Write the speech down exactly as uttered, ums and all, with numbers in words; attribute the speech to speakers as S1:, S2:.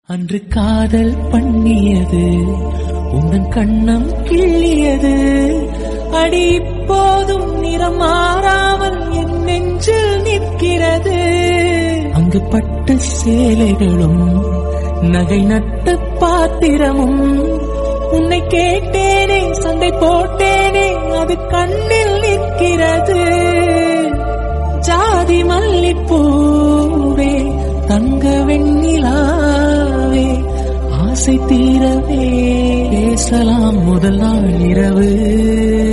S1: அன்று காதல் பண்ணியது உந்தன் கண்ணம் கிள்ளியது அடி இப்போதும் நிறம் மாறாமல் என் நெஞ்சில் நிற்கிறது. அங்கு பட்டு சேலைகளும் நகை நட்டு பாத்திரமும் உன்னை கேட்டேனே சண்டை போட்டேனே அது கண்ணில் நிற்கிறது. ஜாதி மல்லிப்பூவே தங்க வெண்ணிலாவே ஆசை தீரவே பேசலாம் முதல் நாள் இரவு.